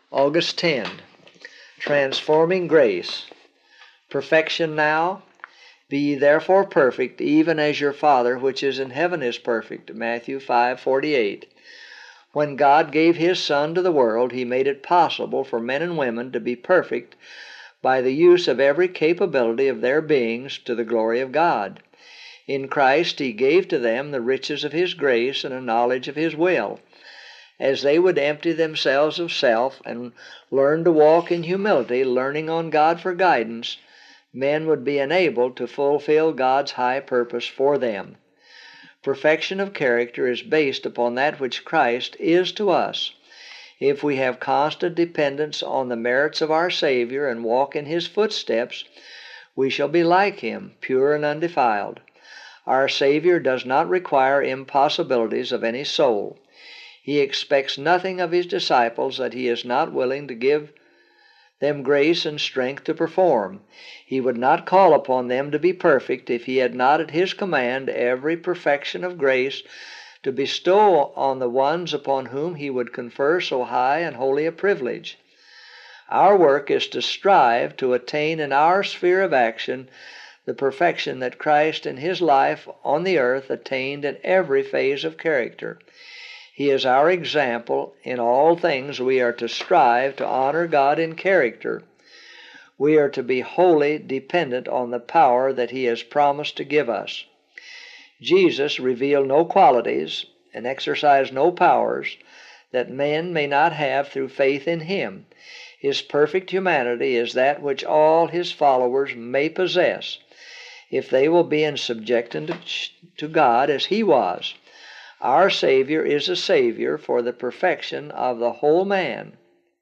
August 10. Transforming grace. Perfection now. Be ye therefore perfect, even as your Father which is in heaven is perfect. Matthew 5:48. When God gave His Son to the world, He made it possible for men and women to be perfect by the use of every capability of their beings to the glory of God. In Christ He gave to them the riches of His grace and a knowledge of His will. As they would empty themselves of self and learn to walk in humility, learning on God for guidance, men would be enabled to fulfill God's high purpose for them. Perfection of character is based upon that which Christ is to us. If we have constant dependence on the merits of our Savior and walk in His footsteps, we shall be like Him, pure and undefiled. Our Savior does not require impossibilities of any soul. He expects nothing of His disciples that He is not willing to give them grace and strength to perform. He would not call upon them to be perfect if He had not at His command every perfection of grace to bestow on the ones upon whom He would confer so high and holy a privilege. Our work is to strive to attain in our sphere of action the perfection that Christ in His life on the earth attained in every phase of character. He is our example. In all things we are to strive to honor God in character. We are to be wholly dependent on the power that He has promised to give us. Jesus revealed no qualities and exercised no powers that men may not have through faith in Him. His perfect humanity is that which all His followers may possess, if they will be in subjection to God as He was. Our Savior is a Savior for the perfection of the whole man.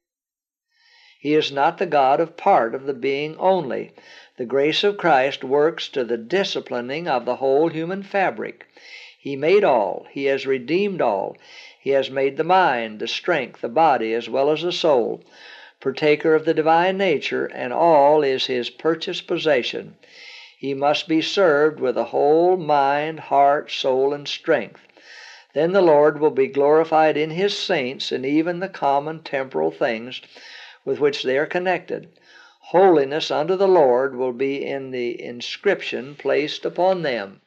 He is not the God of part of the being only. The grace of Christ works to the disciplining of the whole human fabric. He made all. He has redeemed all. He has made the mind, the strength, the body, as well as the soul, partaker of the divine nature, and all is His purchased possession. He must be served with a whole mind, heart, soul, and strength. Then the Lord will be glorified in His saints and even the common temporal things with which they are connected. Holiness unto the Lord will be in the inscription placed upon them.